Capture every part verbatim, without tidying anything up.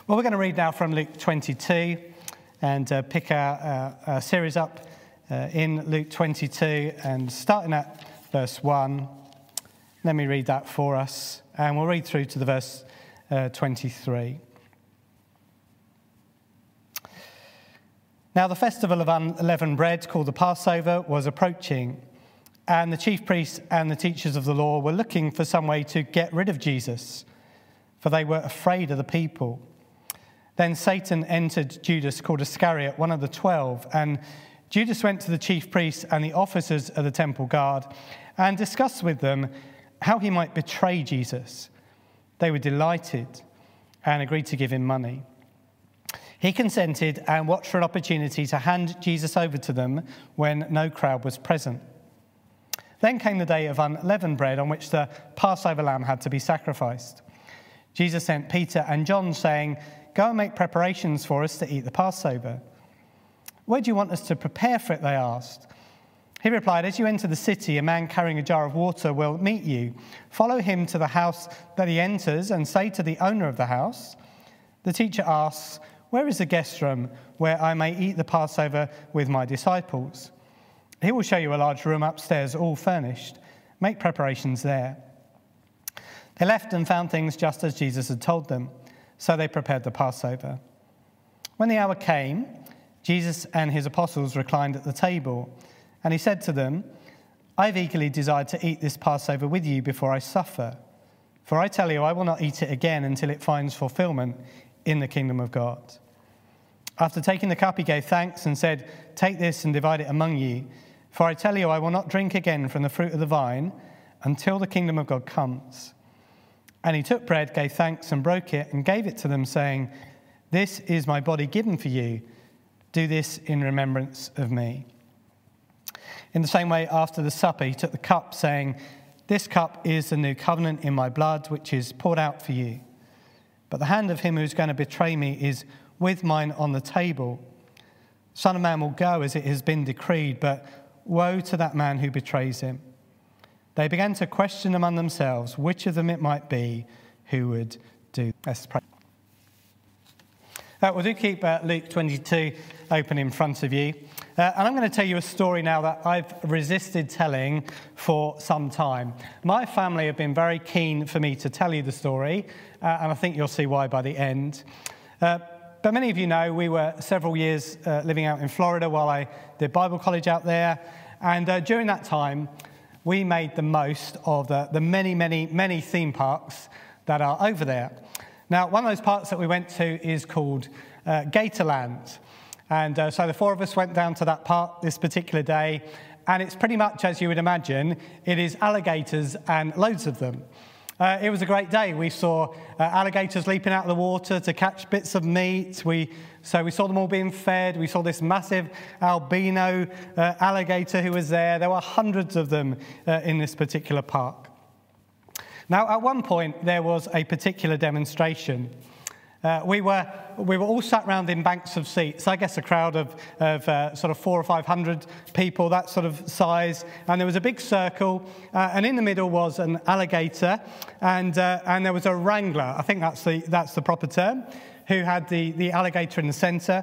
Well, we're going to read now from Luke twenty-two and uh, pick our, our, our series up uh, in Luke twenty-two and starting at verse one. Let me read that for us and we'll read through to the verse uh, twenty-three. Now the festival of unleavened bread, called the Passover, was approaching, and the chief priests and the teachers of the law were looking for some way to get rid of Jesus, for they were afraid of the people. Then Satan entered Judas, called Iscariot, one of the twelve, and Judas went to the chief priests and the officers of the temple guard and discussed with them how he might betray Jesus. They were delighted and agreed to give him money. He consented and watched for an opportunity to hand Jesus over to them when no crowd was present. Then came the day of unleavened bread on which the Passover lamb had to be sacrificed. Jesus sent Peter and John, saying, "Go and make preparations for us to eat the Passover." "Where do you want us to prepare for it?" they asked. He replied, "As you enter the city, a man carrying a jar of water will meet you. Follow him to the house that he enters and say to the owner of the house, 'The teacher asks, where is the guest room where I may eat the Passover with my disciples?' He will show you a large room upstairs, all furnished. Make preparations there." They left and found things just as Jesus had told them. So they prepared the Passover. When the hour came, Jesus and his apostles reclined at the table, and he said to them, "I've eagerly desired to eat this Passover with you before I suffer. For I tell you, I will not eat it again until it finds fulfillment in the kingdom of God." After taking the cup, he gave thanks and said, "Take this and divide it among you. For I tell you, I will not drink again from the fruit of the vine until the kingdom of God comes." And he took bread, gave thanks and broke it and gave it to them, saying, "This is my body given for you. Do this in remembrance of me." In the same way, after the supper, he took the cup, saying, "This cup is the new covenant in my blood, which is poured out for you. But the hand of him who's going to betray me is with mine on the table. Son of Man will go as it has been decreed, but woe to that man who betrays him." They began to question among themselves which of them it might be who would do. Let's pray. Uh, well, do keep uh, Luke twenty-two open in front of you. Uh, and I'm going to tell you a story now that I've resisted telling for some time. My family have been very keen for me to tell you the story, uh, and I think you'll see why by the end. Uh, but many of you know we were several years uh, living out in Florida while I did Bible college out there. And uh, during that time, we made the most of the, the many, many, many theme parks that are over there. Now, one of those parks that we went to is called uh, Gatorland. And uh, so the four of us went down to that park this particular day, and it's pretty much as you would imagine. It is alligators and loads of them. Uh, it was a great day. We saw uh, alligators leaping out of the water to catch bits of meat. We, so we saw them all being fed. We saw this massive albino uh, alligator who was there. There were hundreds of them uh, in this particular park. Now, at one point, there was a particular demonstration. Uh, we were we were all sat round in banks of seats. I guess a crowd of of uh, sort of four or five hundred people, that sort of size. And there was a big circle, uh, and in the middle was an alligator, and uh, and there was a wrangler. I think that's the that's the proper term. Who had the the alligator in the centre,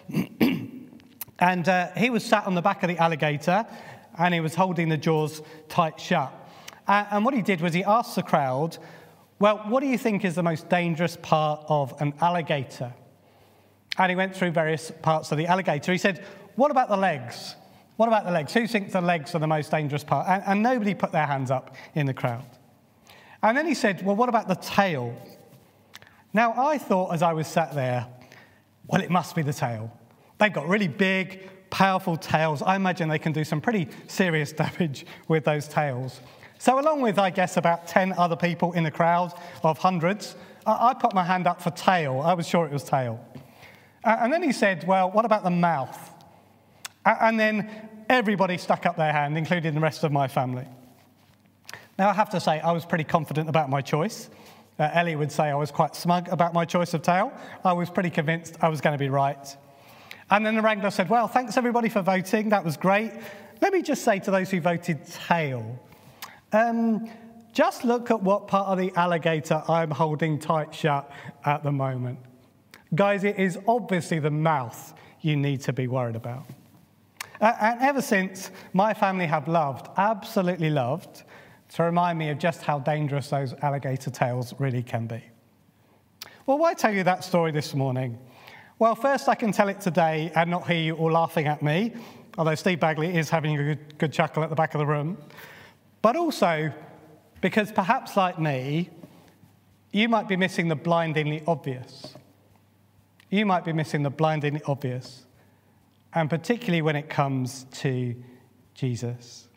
and uh, he was sat on the back of the alligator, and he was holding the jaws tight shut. Uh, and what he did was he asked the crowd, "Well, what do you think is the most dangerous part of an alligator?" And he went through various parts of the alligator. He said, "What about the legs? What about the legs? Who thinks the legs are the most dangerous part?" And, and nobody put their hands up in the crowd. And then he said, "Well, what about the tail?" Now, I thought as I was sat there, well, it must be the tail. They've got really big, powerful tails. I imagine they can do some pretty serious damage with those tails. So along with, I guess, about ten other people in the crowd of hundreds, I put my hand up for tail. I was sure it was tail. And then he said, "Well, what about the mouth?" And then everybody stuck up their hand, including the rest of my family. Now, I have to say, I was pretty confident about my choice. Uh, Ellie would say I was quite smug about my choice of tail. I was pretty convinced I was going to be right. And then the wrangler said, "Well, thanks everybody for voting. That was great. Let me just say to those who voted tail, Um, just look at what part of the alligator I'm holding tight shut at the moment." Guys, it is obviously the mouth you need to be worried about. Uh, and ever since, my family have loved, absolutely loved, to remind me of just how dangerous those alligator tails really can be. Well, why tell you that story this morning? Well, first I can tell it today and not hear you all laughing at me, although Steve Bagley is having a good, good chuckle at the back of the room. But also because perhaps like me, you might be missing the blindingly obvious. You might be missing the blindingly obvious, and particularly when it comes to Jesus.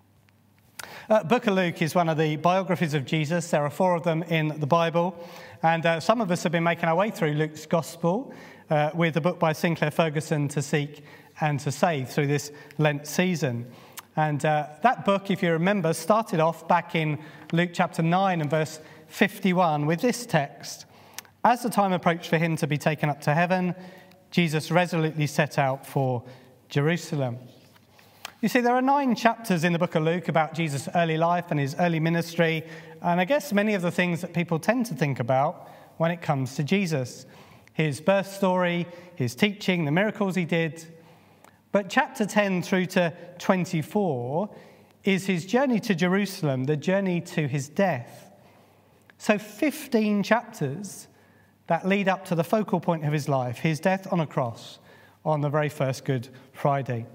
Uh, Book of Luke is one of the biographies of Jesus. There are four of them in the Bible, and uh, some of us have been making our way through Luke's Gospel uh, with the book by Sinclair Ferguson, To Seek and to Save, through this Lent season. And uh, that book, if you remember, started off back in Luke chapter nine and verse fifty-one with this text. As the time approached for him to be taken up to heaven, Jesus resolutely set out for Jerusalem. You see, there are nine chapters in the book of Luke about Jesus' early life and his early ministry, and I guess many of the things that people tend to think about when it comes to Jesus. His birth story, his teaching, the miracles he did. But chapter ten through to twenty-four is his journey to Jerusalem, the journey to his death. So fifteen chapters that lead up to the focal point of his life, his death on a cross on the very first Good Friday.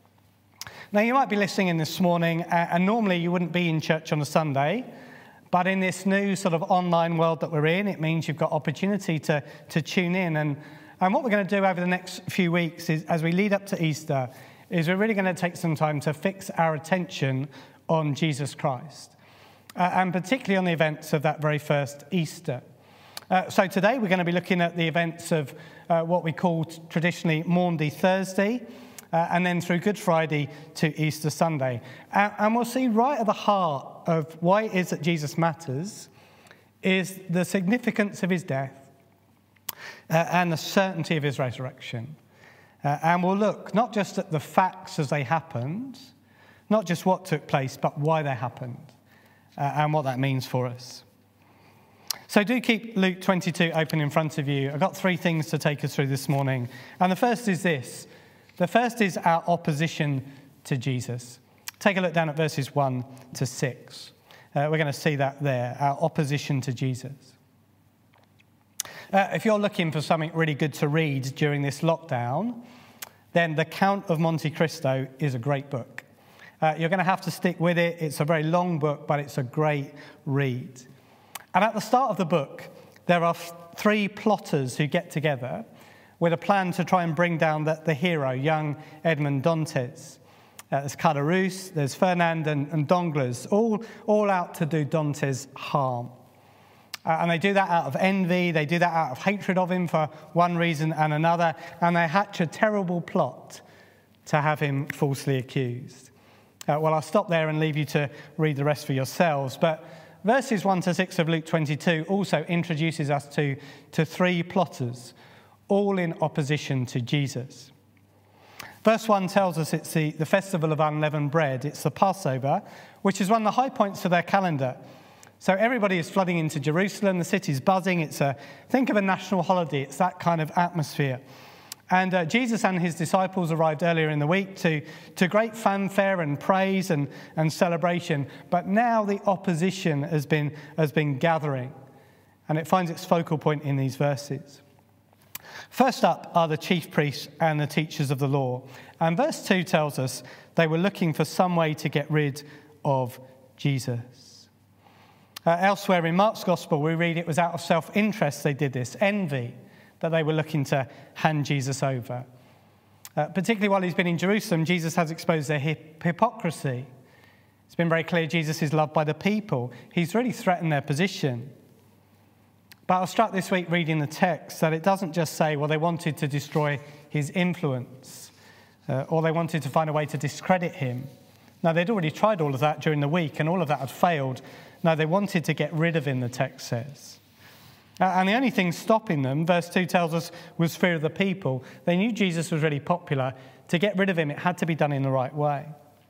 Now, you might be listening in this morning, and normally you wouldn't be in church on a Sunday, but in this new sort of online world that we're in, it means you've got opportunity to, to tune in. And, and what we're going to do over the next few weeks is, as we lead up to Easter, is we're really going to take some time to fix our attention on Jesus Christ, uh, and particularly on the events of that very first Easter. Uh, so today we're going to be looking at the events of uh, what we call t- traditionally Maundy Thursday, uh, and then through Good Friday to Easter Sunday. And, and we'll see right at the heart of why it is that Jesus matters is the significance of his death uh, and the certainty of his resurrection. Uh, and we'll look not just at the facts as they happened, not just what took place, but why they happened uh, and what that means for us. So do keep Luke twenty-two open in front of you. I've got three things to take us through this morning. And the first is this. The first is our opposition to Jesus. Take a look down at verses one to six. Uh, we're going to see that there, our opposition to Jesus. Uh, if you're looking for something really good to read during this lockdown, then The Count of Monte Cristo is a great book. Uh, you're going to have to stick with it. It's a very long book, but it's a great read. And at the start of the book, there are three plotters who get together with a plan to try and bring down the, the hero, young Edmond Dantes. Uh, there's Caderousse, there's Fernand and, and Danglars, all, all out to do Dantes harm. Uh, and they do that out of envy, they do that out of hatred of him for one reason and another, and they hatch a terrible plot to have him falsely accused. Uh, well, I'll stop there and leave you to read the rest for yourselves, but verses one to six of Luke twenty-two also introduces us to, to three plotters, all in opposition to Jesus. Verse one tells us it's the, the festival of unleavened bread. It's the Passover, which is one of the high points of their calendar. So everybody is flooding into Jerusalem. The city's buzzing. It's a, think of a national holiday. It's that kind of atmosphere. And uh, Jesus and his disciples arrived earlier in the week to, to great fanfare and praise and, and celebration. But now the opposition has been, has been gathering, and it finds its focal point in these verses. First up are the chief priests and the teachers of the law. And verse two tells us they were looking for some way to get rid of Jesus. Uh, elsewhere in Mark's Gospel, we read it was out of self-interest they did this, envy, that they were looking to hand Jesus over. Uh, particularly while he's been in Jerusalem, Jesus has exposed their hip- hypocrisy. It's been very clear Jesus is loved by the people. He's really threatened their position. But I was struck this week reading the text that it doesn't just say, well, they wanted to destroy his influence, uh, or they wanted to find a way to discredit him. No, they'd already tried all of that during the week, and all of that had failed. No, they wanted to get rid of him, the text says. Uh, and the only thing stopping them, verse two tells us, was fear of the people. They knew Jesus was really popular. To get rid of him, it had to be done in the right way.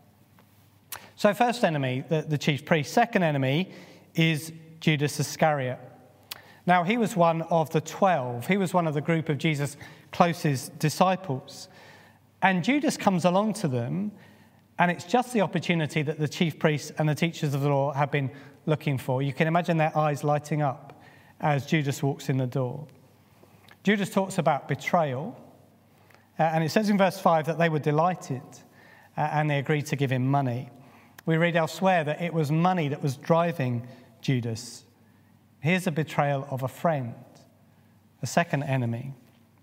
So first enemy, the, the chief priest. Second enemy is Judas Iscariot. Now, he was one of the twelve. He was one of the group of Jesus' closest disciples. And Judas comes along to them, and it's just the opportunity that the chief priests and the teachers of the law have been looking for. You can imagine their eyes lighting up as Judas walks in the door. Judas talks about betrayal, uh, and it says in verse five that they were delighted uh, and they agreed to give him money. We read elsewhere that it was money that was driving Judas. Here's a betrayal of a friend, a second enemy.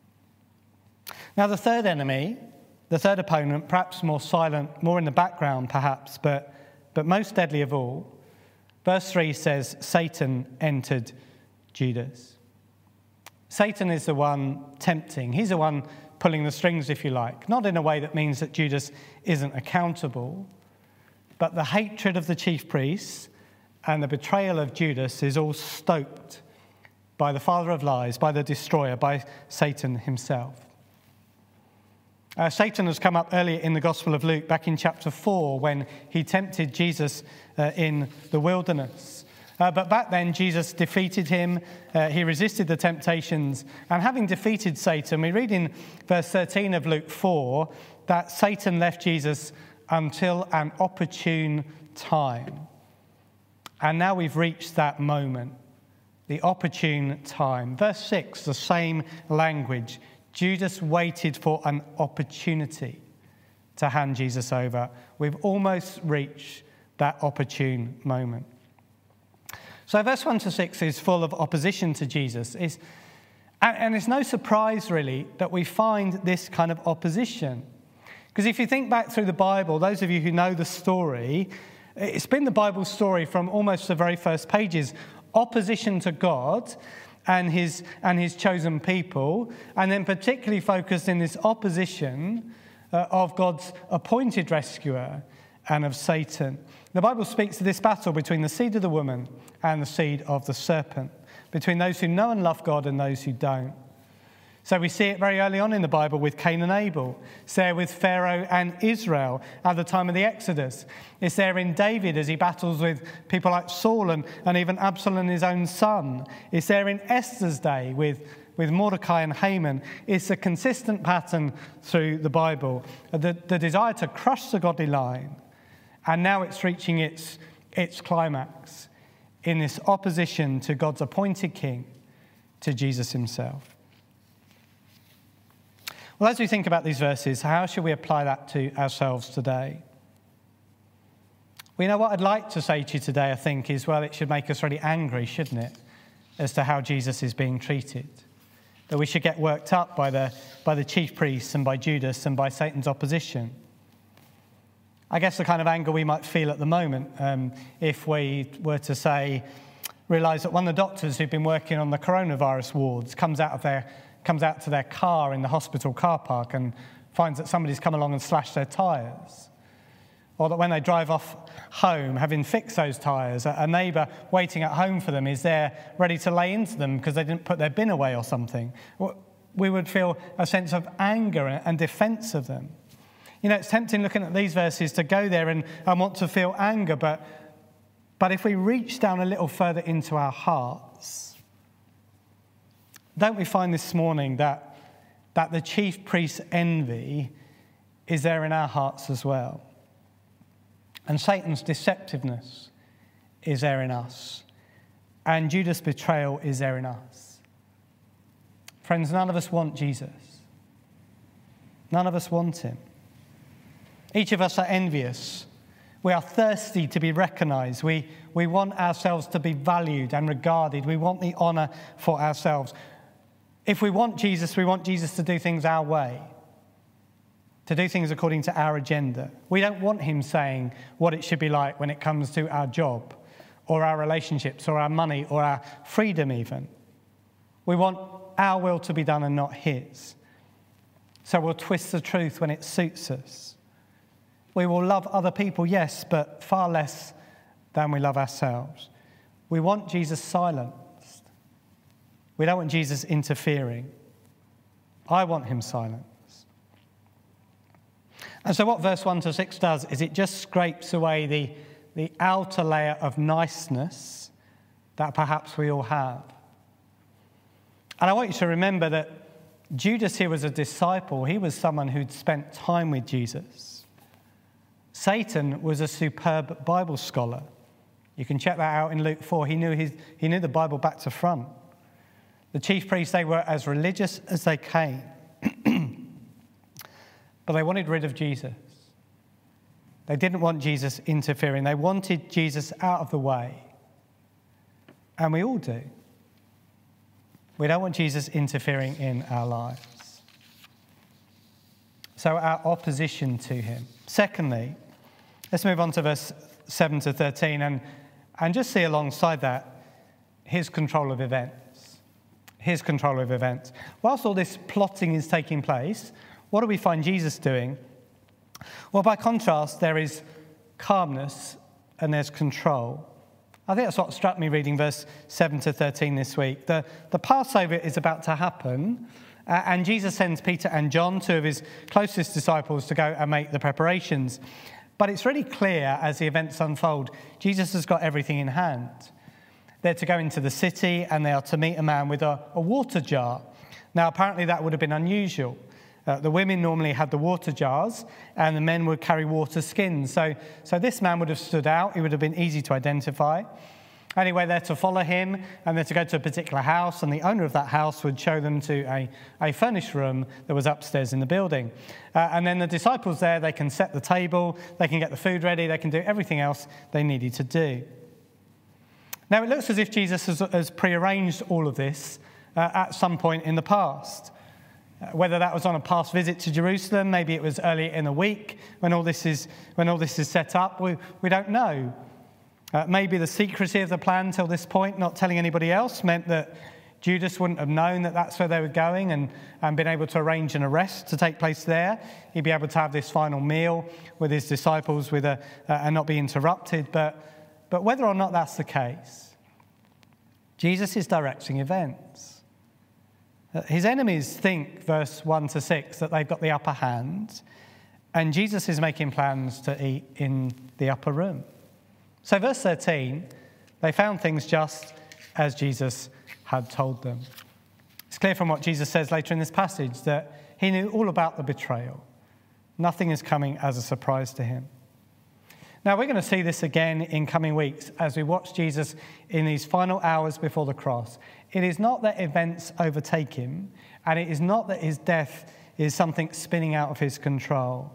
Now, the third enemy, the third opponent, perhaps more silent, more in the background perhaps, but, but most deadly of all, verse three says, Satan entered Judas. Satan is the one tempting. He's the one pulling the strings, if you like, not in a way that means that Judas isn't accountable, but the hatred of the chief priests and the betrayal of Judas is all stoked by the father of lies, by the destroyer, by Satan himself. Uh, Satan has come up earlier in the Gospel of Luke, back in chapter four, when he tempted Jesus uh, in the wilderness. Uh, but back then, Jesus defeated him. Uh, he resisted the temptations. And having defeated Satan, we read in verse thirteen of Luke four that Satan left Jesus until an opportune time. And now we've reached that moment, the opportune time. Verse six, the same language. Judas waited for an opportunity to hand Jesus over. We've almost reached that opportune moment. So verse one to six is full of opposition to Jesus. It's, and it's no surprise, really, that we find this kind of opposition. Because if you think back through the Bible, those of you who know the story, it's been the Bible story from almost the very first pages. Opposition to God and his, and his chosen people, and then particularly focused in this opposition uh, of God's appointed rescuer and of Satan. The Bible speaks of this battle between the seed of the woman and the seed of the serpent, between those who know and love God and those who don't. So we see it very early on in the Bible with Cain and Abel. It's there with Pharaoh and Israel at the time of the Exodus. It's there in David as he battles with people like Saul and, and even Absalom, his own son. It's there in Esther's day with, with Mordecai and Haman. It's a consistent pattern through the Bible. The, the desire to crush the godly line. And now it's reaching its, its climax in this opposition to God's appointed king, to Jesus himself. Well, as we think about these verses, how should we apply that to ourselves today? Well, you know what I'd like to say to you today, I think, is, well, it should make us really angry, shouldn't it, as to how Jesus is being treated. That we should get worked up by the, by the chief priests and by Judas and by Satan's opposition. I guess the kind of anger we might feel at the moment um, if we were to say, realise that one of the doctors who've been working on the coronavirus wards comes out of their comes out to their car in the hospital car park and finds that somebody's come along and slashed their tyres. Or that when they drive off home, having fixed those tyres, a neighbour waiting at home for them is there ready to lay into them because they didn't put their bin away or something. We would feel a sense of anger and defence of them. You know, it's tempting looking at these verses to go there and, and want to feel anger, but, but if we reach down a little further into our hearts, don't we find this morning that, that the chief priest's envy is there in our hearts as well? And Satan's deceptiveness is there in us. And Judas' betrayal is there in us. Friends, none of us want Jesus. None of us want him. Each of us are envious. We are thirsty to be recognised. We, we want ourselves to be valued and regarded. We want the honour for ourselves. If we want Jesus, we want Jesus to do things our way, to do things according to our agenda. We don't want him saying what it should be like when it comes to our job or our relationships or our money or our freedom even. We want our will to be done and not his. So we'll twist the truth when it suits us. We will love other people, yes, but far less than we love ourselves. We want Jesus silenced. We don't want Jesus interfering. I want him silenced. And so what verse one to six does is it just scrapes away the, the outer layer of niceness that perhaps we all have. And I want you to remember that Judas here was a disciple. He was someone who'd spent time with Jesus. Satan was a superb Bible scholar. You can check that out in Luke four. He knew, his, he knew the Bible back to front. The chief priests, they were as religious as they came. But they wanted rid of Jesus. They didn't want Jesus interfering. They wanted Jesus out of the way. And we all do. We don't want Jesus interfering in our lives. So our opposition to him. Secondly, let's move on to verse seven to thirteen and, and just see alongside that his control of events. His control of events. Whilst all this plotting is taking place, what do we find Jesus doing? Well, by contrast, there is calmness and there's control. I think that's what struck me reading verse seven to thirteen this week. The, the Passover is about to happen, uh, and Jesus sends Peter and John, two of his closest disciples, to go and make the preparations. But it's really clear as the events unfold, Jesus has got everything in hand. They're to go into the city and they are to meet a man with a, a water jar. Now, apparently that would have been unusual. Uh, the women normally had the water jars and the men would carry water skins. So, so this man would have stood out. He would have been easy to identify. Anyway, they're to follow him and they're to go to a particular house, and the owner of that house would show them to a, a furnished room that was upstairs in the building. Uh, and then the disciples there, they can set the table, they can get the food ready, they can do everything else they needed to do. Now, it looks as if Jesus has, has prearranged all of this uh, at some point in the past. Whether that was on a past visit to Jerusalem, maybe it was earlier in the week when all this is, when all this is set up, we, we don't know. Uh, maybe the secrecy of the plan till this point, not telling anybody else, meant that Judas wouldn't have known that that's where they were going and, and been able to arrange an arrest to take place there. He'd be able to have this final meal with his disciples with a, uh, and not be interrupted. But, but whether or not that's the case, Jesus is directing events. His enemies think, verse one to six, that they've got the upper hand, and Jesus is making plans to eat in the upper room. So verse thirteen, they found things just as Jesus had told them. It's clear from what Jesus says later in this passage that he knew all about the betrayal. Nothing is coming as a surprise to him. Now, we're going to see this again in coming weeks as we watch Jesus in these final hours before the cross. It is not that events overtake him, and it is not that his death is something spinning out of his control.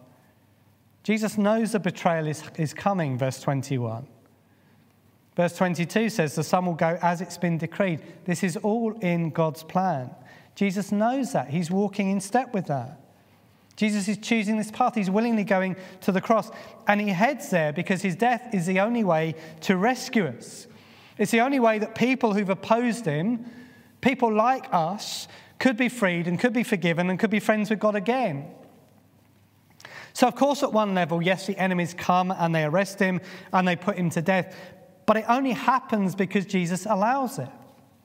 Jesus knows the betrayal is, is coming, verse twenty-one. Verse twenty-two says, the son will go as it's been decreed. This is all in God's plan. Jesus knows that. He's walking in step with that. Jesus is choosing this path. He's willingly going to the cross. And he heads there because his death is the only way to rescue us. It's the only way that people who've opposed him, people like us, could be freed and could be forgiven and could be friends with God again. So, of course, at one level, yes, the enemies come and they arrest him and they put him to death. But it only happens because Jesus allows it.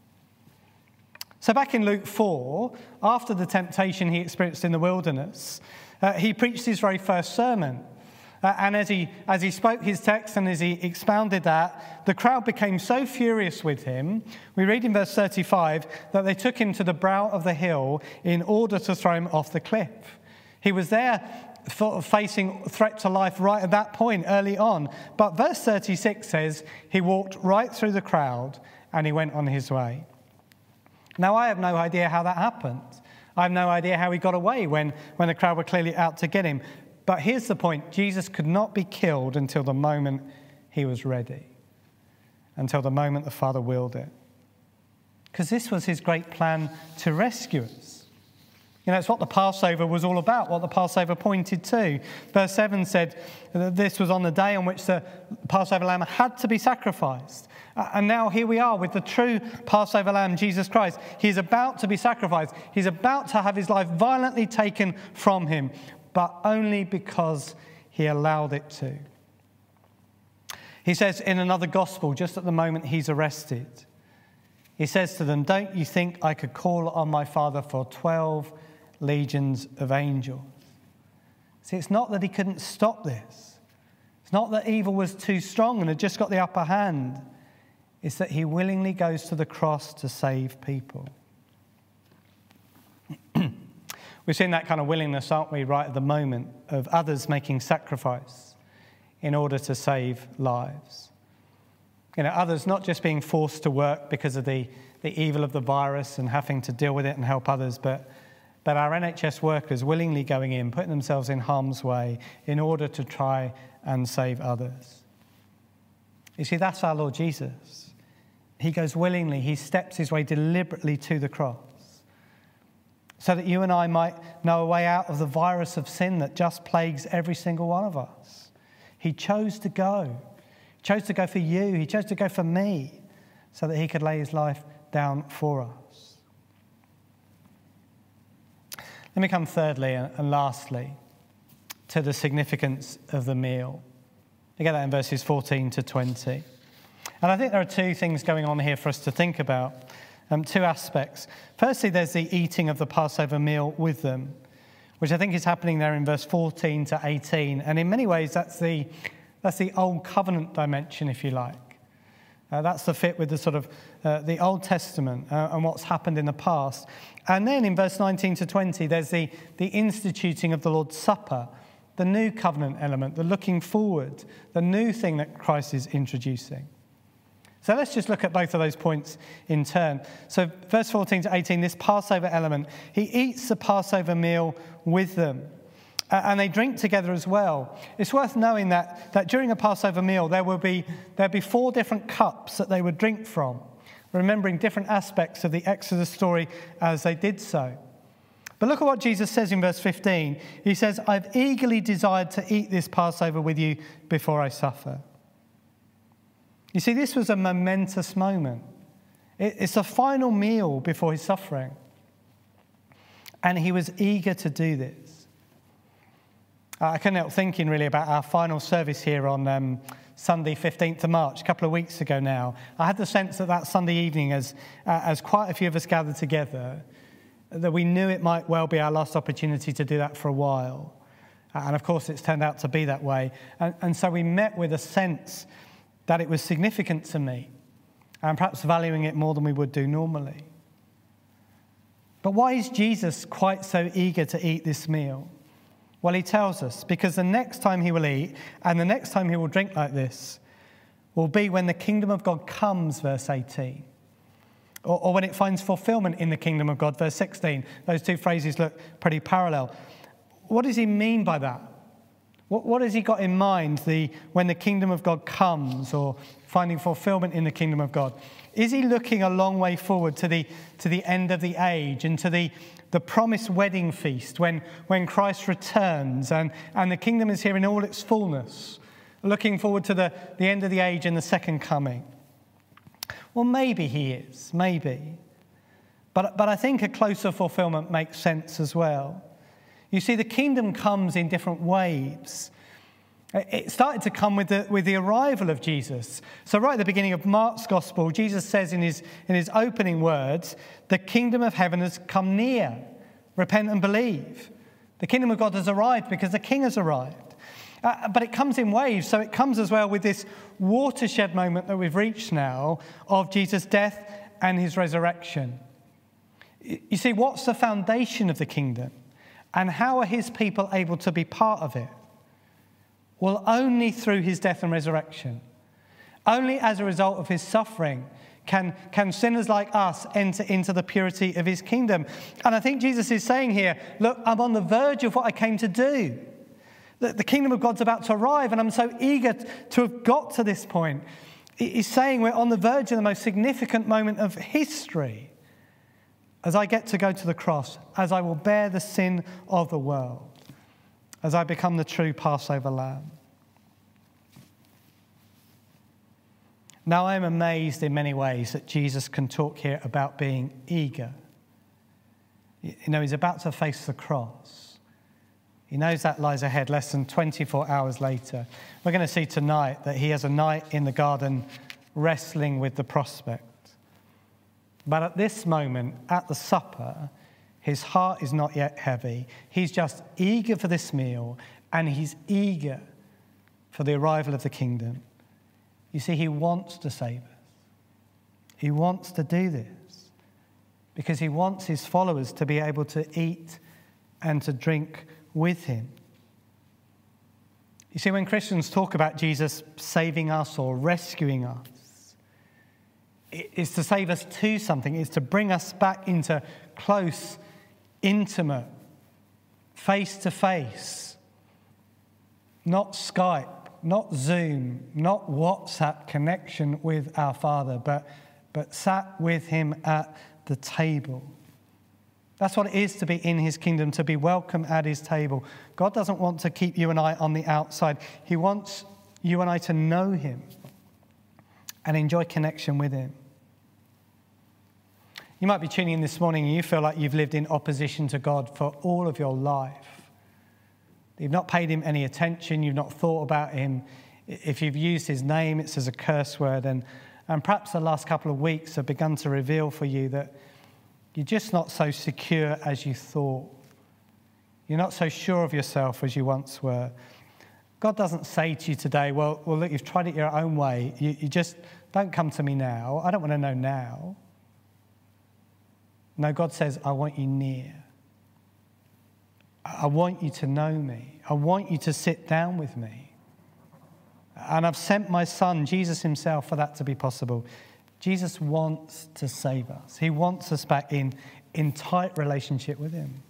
So back in Luke four, after the temptation he experienced in the wilderness, uh, he preached his very first sermon. Uh, and as he, as he spoke his text and as he expounded that, the crowd became so furious with him, we read in verse thirty-five, that they took him to the brow of the hill in order to throw him off the cliff. He was there for facing threat to life right at that point early on. But verse thirty-six says he walked right through the crowd and he went on his way. Now, I have no idea how that happened. I have no idea how he got away when, when the crowd were clearly out to get him. But here's the point. Jesus could not be killed until the moment he was ready, until the moment the Father willed it. Because this was his great plan to rescue us. You know, it's what the Passover was all about, what the Passover pointed to. Verse seven said that this was on the day on which the Passover lamb had to be sacrificed. And now here we are with the true Passover lamb, Jesus Christ. He's about to be sacrificed. He's about to have his life violently taken from him, but only because he allowed it to. He says in another gospel, just at the moment he's arrested, he says to them, "Don't you think I could call on my Father for twelve legions of angels?" See, it's not that he couldn't stop this. It's not that evil was too strong and had just got the upper hand. It's that he willingly goes to the cross to save people. We've seen that kind of willingness, aren't we, right at the moment, of others making sacrifice in order to save lives. You know, others not just being forced to work because of the, the evil of the virus and having to deal with it and help others, but, but our N H S workers willingly going in, putting themselves in harm's way in order to try and save others. You see, that's our Lord Jesus. He goes willingly, he steps his way deliberately to the cross so that you and I might know a way out of the virus of sin that just plagues every single one of us. He chose to go. He chose to go for you. He chose to go for me so that he could lay his life down for us. Let me come thirdly and lastly to the significance of the meal. You get that in verses fourteen to twenty. And I think there are two things going on here for us to think about, um, two aspects. Firstly, there's the eating of the Passover meal with them, which I think is happening there in verse fourteen to eighteen. And in many ways, that's the, that's the Old Covenant dimension, if you like. Uh, that's the fit with the sort of uh, the Old Testament uh, and what's happened in the past. And then in verse nineteen to twenty, there's the, the instituting of the Lord's Supper, the new covenant element, the looking forward, the new thing that Christ is introducing. So let's just look at both of those points in turn. So verse fourteen to eighteen, this Passover element, he eats the Passover meal with them. Uh, and they drink together as well. It's worth knowing that, that during a Passover meal, there will be there'll be four different cups that they would drink from, remembering different aspects of the Exodus story as they did so. But look at what Jesus says in verse fifteen. He says, I've eagerly desired to eat this Passover with you before I suffer. You see, this was a momentous moment. It's a final meal before his suffering. And he was eager to do this. I couldn't help thinking really about our final service here on um, Sunday, fifteenth of March, a couple of weeks ago now. I had the sense that that Sunday evening, as, uh, as quite a few of us gathered together, that we knew it might well be our last opportunity to do that for a while. Uh, and of course, it's turned out to be that way. And, and so we met with a sense that it was significant to me, and perhaps valuing it more than we would do normally. But why is Jesus quite so eager to eat this meal? Well, he tells us, because the next time he will eat and the next time he will drink like this will be when the kingdom of God comes, verse eighteen, or, or when it finds fulfillment in the kingdom of God, verse sixteen. Those two phrases look pretty parallel. What does he mean by that? What, what has he got in mind, the when the kingdom of God comes, or finding fulfillment in the kingdom of God? Is he looking a long way forward to the, to the end of the age and to the, the promised wedding feast when, when Christ returns and, and the kingdom is here in all its fullness, looking forward to the, the end of the age and the second coming? Well, maybe he is, maybe. But, but I think a closer fulfillment makes sense as well. You see, the kingdom comes in different waves. It started to come with the, with the arrival of Jesus. So right at the beginning of Mark's gospel, Jesus says in his, in his opening words, the kingdom of heaven has come near. Repent and believe. The kingdom of God has arrived because the king has arrived. Uh, but it comes in waves. So it comes as well with this watershed moment that we've reached now of Jesus' death and his resurrection. You see, what's the foundation of the kingdom? And how are his people able to be part of it? Well, only through his death and resurrection. Only as a result of his suffering can, can sinners like us enter into the purity of his kingdom. And I think Jesus is saying here, look, I'm on the verge of what I came to do. The, the kingdom of God's about to arrive, and I'm so eager to have got to this point. He's saying we're on the verge of the most significant moment of history as I get to go to the cross, as I will bear the sin of the world, as I become the true Passover lamb. Now, I'm amazed in many ways that Jesus can talk here about being eager. You know, he's about to face the cross. He knows that lies ahead less than twenty-four hours later. We're going to see tonight that he has a night in the garden wrestling with the prospect. But at this moment, at the supper, his heart is not yet heavy. He's just eager for this meal, and he's eager for the arrival of the kingdom. You see, he wants to save us. He wants to do this because he wants his followers to be able to eat and to drink with him. You see, when Christians talk about Jesus saving us or rescuing us, it's to save us to something. It's to bring us back into close, intimate, face-to-face, not Skype, not Zoom, not WhatsApp connection with our Father, but, but sat with him at the table. That's what it is to be in his kingdom, to be welcome at his table. God doesn't want to keep you and I on the outside. He wants you and I to know him and enjoy connection with him. You might be tuning in this morning and you feel like you've lived in opposition to God for all of your life. You've not paid him any attention. You've not thought about him. If you've used his name, it's as a curse word. And, and perhaps the last couple of weeks have begun to reveal for you that you're just not so secure as you thought. You're not so sure of yourself as you once were. God doesn't say to you today, well, well look, you've tried it your own way. You, you just don't come to me now. I don't want to know now. No, God says, I want you near. I want you to know me. I want you to sit down with me. And I've sent my son, Jesus himself, for that to be possible. Jesus wants to save us. He wants us back in, in tight relationship with him.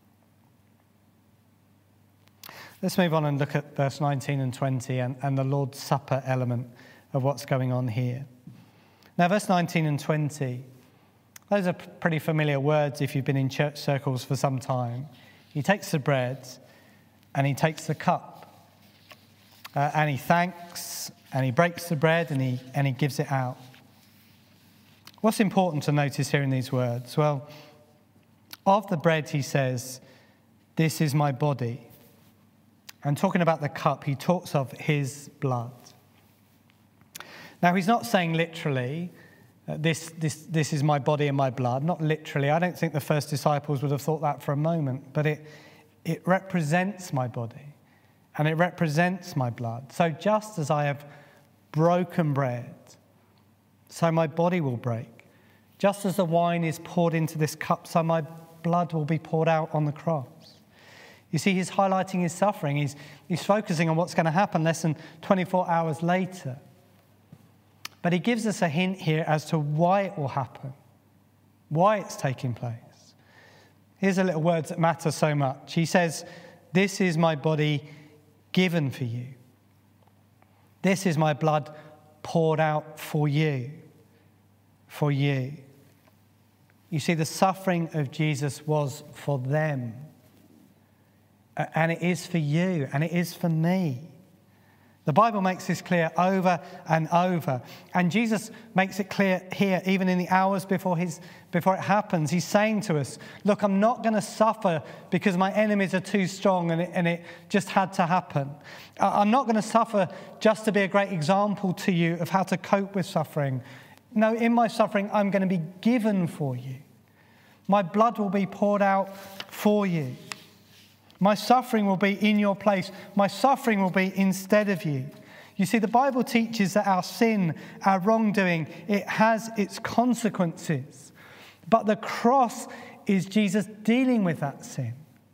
Let's move on and look at verse nineteen and twenty and, and the Lord's Supper element of what's going on here. Now, verse nineteen and twenty, those are pretty familiar words if you've been in church circles for some time. He takes the bread and he takes the cup uh, and he thanks and he breaks the bread and he, and he gives it out. What's important to notice here in these words? Well, of the bread, he says, this is my body. And talking about the cup, he talks of his blood. Now, he's not saying literally, uh, this, this, this is my body and my blood. Not literally. I don't think the first disciples would have thought that for a moment. But it, it represents my body and it represents my blood. So just as I have broken bread, so my body will break. Just as the wine is poured into this cup, so my blood will be poured out on the cross. You see, he's highlighting his suffering. He's, he's focusing on what's going to happen less than twenty-four hours later. But he gives us a hint here as to why it will happen, why it's taking place. Here's a little word that matters so much. He says, this is my body given for you. This is my blood poured out for you, for you. You see, the suffering of Jesus was for them. And it is for you, and it is for me. The Bible makes this clear over and over. And Jesus makes it clear here, even in the hours before, his, before it happens. He's saying to us, look, I'm not going to suffer because my enemies are too strong and it, and it just had to happen. I'm not going to suffer just to be a great example to you of how to cope with suffering. No, in my suffering, I'm going to be given for you. My blood will be poured out for you. My suffering will be in your place. My suffering will be instead of you. You see, the Bible teaches that our sin, our wrongdoing, it has its consequences. But the cross is Jesus dealing with that sin.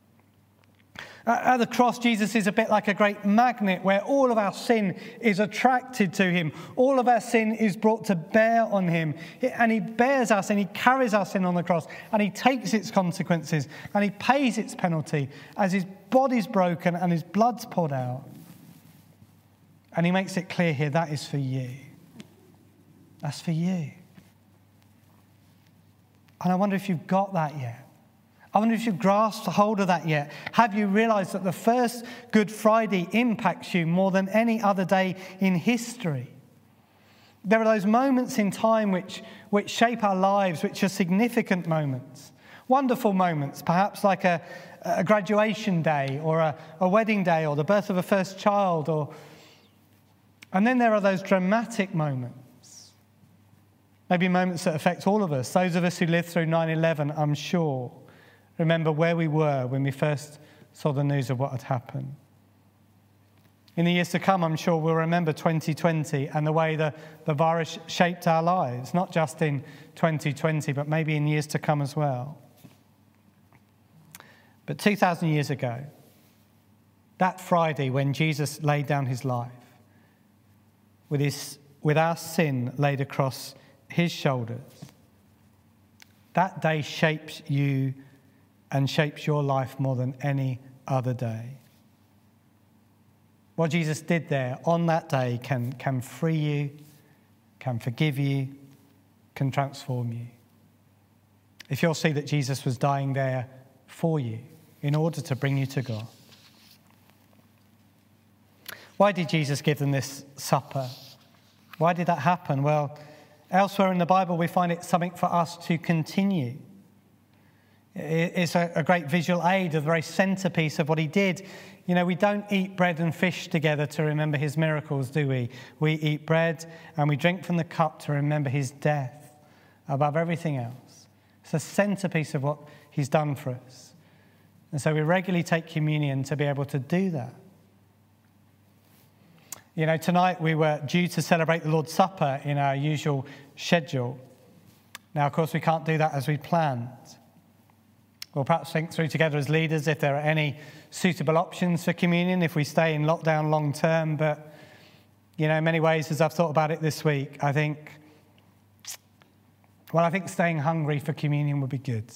At the cross, Jesus is a bit like a great magnet where all of our sin is attracted to him. All of our sin is brought to bear on him. And he bears us and he carries our sin on the cross. And he takes its consequences and he pays its penalty as his body's broken and his blood's poured out. And he makes it clear here, that is for you. That's for you. And I wonder if you've got that yet. I wonder if you've grasped hold of that yet. Have you realized that the first Good Friday impacts you more than any other day in history? There are those moments in time which, which shape our lives, which are significant moments. Wonderful moments, perhaps like a, a graduation day or a, a wedding day or the birth of a first child. Or, and then there are those dramatic moments. Maybe moments that affect all of us. Those of us who lived through nine eleven, I'm sure, remember where we were when we first saw the news of what had happened. In the years to come, I'm sure we'll remember twenty twenty and the way the, the virus shaped our lives, not just in twenty twenty, but maybe in years to come as well. But two thousand years ago, that Friday when Jesus laid down his life, with, his, with our sin laid across his shoulders, that day shapes you and shapes your life more than any other day. What Jesus did there on that day can, can free you, can forgive you, can transform you. If you'll see that Jesus was dying there for you in order to bring you to God. Why did Jesus give them this supper? Why did that happen? Well, elsewhere in the Bible we find it something for us to continue. It's a, a great visual aid, the very centerpiece of what he did. You know, we don't eat bread and fish together to remember his miracles, do we? We eat bread and we drink from the cup to remember his death above everything else. It's a centerpiece of what he's done for us. And so we regularly take communion to be able to do that. You know, tonight we were due to celebrate the Lord's Supper in our usual schedule. Now, of course, we can't do that as we planned. We'll perhaps think through together as leaders if there are any suitable options for communion if we stay in lockdown long term. But, you know, in many ways, as I've thought about it this week, I think, well, I think staying hungry for communion would be good.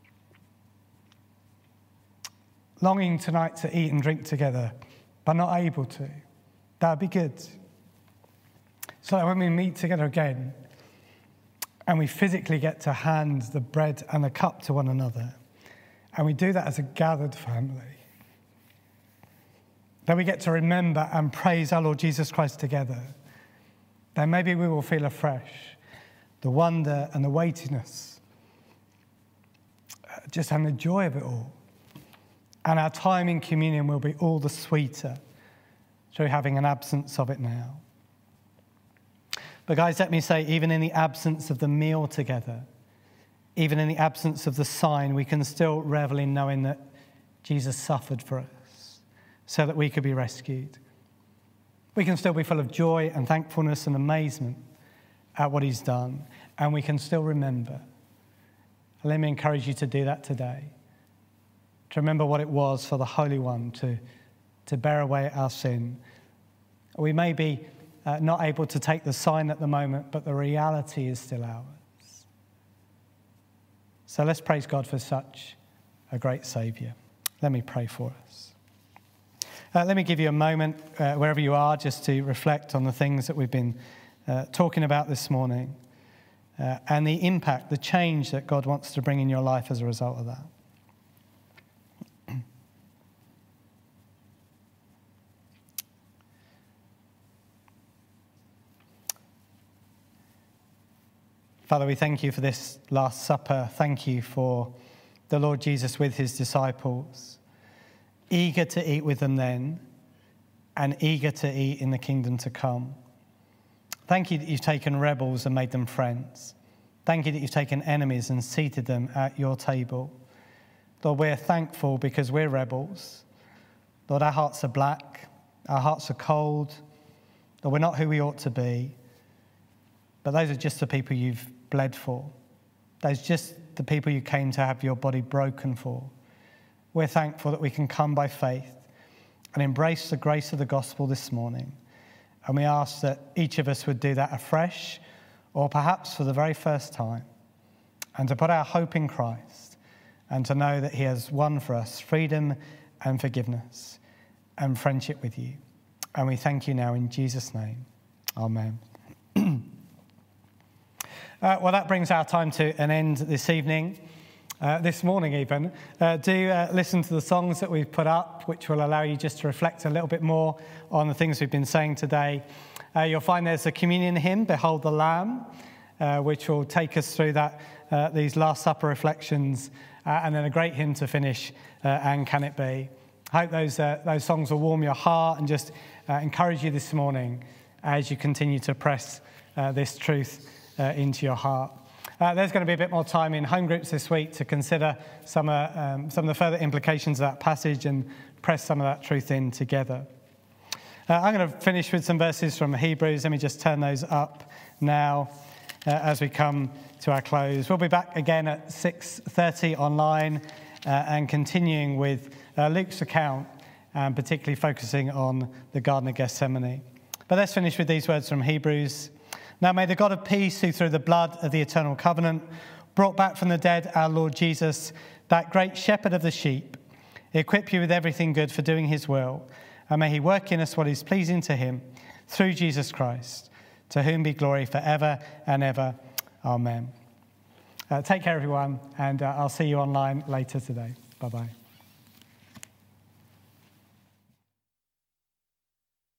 Longing tonight to eat and drink together, but not able to. That would be good. So that when we meet together again and we physically get to hand the bread and the cup to one another, and we do that as a gathered family, then we get to remember and praise our Lord Jesus Christ together, then maybe we will feel afresh the wonder and the weightiness, just and the joy of it all. And our time in communion will be all the sweeter through having an absence of it now. But guys, let me say, even in the absence of the meal together, even in the absence of the sign, we can still revel in knowing that Jesus suffered for us so that we could be rescued. We can still be full of joy and thankfulness and amazement at what he's done, and we can still remember. And let me encourage you to do that today, to remember what it was for the Holy One to, to bear away our sin. We may be uh, not able to take the sign at the moment, but the reality is still ours. So let's praise God for such a great Saviour. Let me pray for us. Uh, let me give you a moment, uh, wherever you are, just to reflect on the things that we've been uh, talking about this morning uh, and the impact, the change that God wants to bring in your life as a result of that. Father, we thank you for this Last Supper. Thank you for the Lord Jesus with his disciples, eager to eat with them then and eager to eat in the kingdom to come. Thank you that you've taken rebels and made them friends. Thank you that you've taken enemies and seated them at your table. Lord, we're thankful because we're rebels. Lord, our hearts are black, our hearts are cold. Lord, we're not who we ought to be. But those are just the people you've bled for. Those are just the people you came to have your body broken for. We're thankful that we can come by faith and embrace the grace of the gospel this morning. And we ask that each of us would do that afresh, or perhaps for the very first time, and to put our hope in Christ and to know that he has won for us freedom and forgiveness and friendship with you. And we thank you now in Jesus' name. Amen. Uh, well, that brings our time to an end this evening, uh, this morning even. Uh, do uh, listen to the songs that we've put up, which will allow you just to reflect a little bit more on the things we've been saying today. Uh, you'll find there's a communion hymn, Behold the Lamb, uh, which will take us through that uh, these Last Supper reflections, uh, and then a great hymn to finish, uh, And Can It Be? I hope those, uh, those songs will warm your heart and just uh, encourage you this morning as you continue to press uh, this truth Uh, into your heart. Uh, there's going to be a bit more time in home groups this week to consider some, uh, um, some of the further implications of that passage and press some of that truth in together. Uh, I'm going to finish with some verses from Hebrews. Let me just turn those up now uh, as we come to our close. We'll be back again at six thirty online. uh, and continuing with uh, Luke's account, and particularly focusing on the Garden of Gethsemane. But let's finish with these words from Hebrews. Now may the God of peace, who through the blood of the eternal covenant brought back from the dead our Lord Jesus, that great shepherd of the sheep, equip you with everything good for doing his will, and may he work in us what is pleasing to him, through Jesus Christ, to whom be glory forever and ever. Amen. Uh, take care, everyone, and uh, I'll see you online later today. Bye-bye.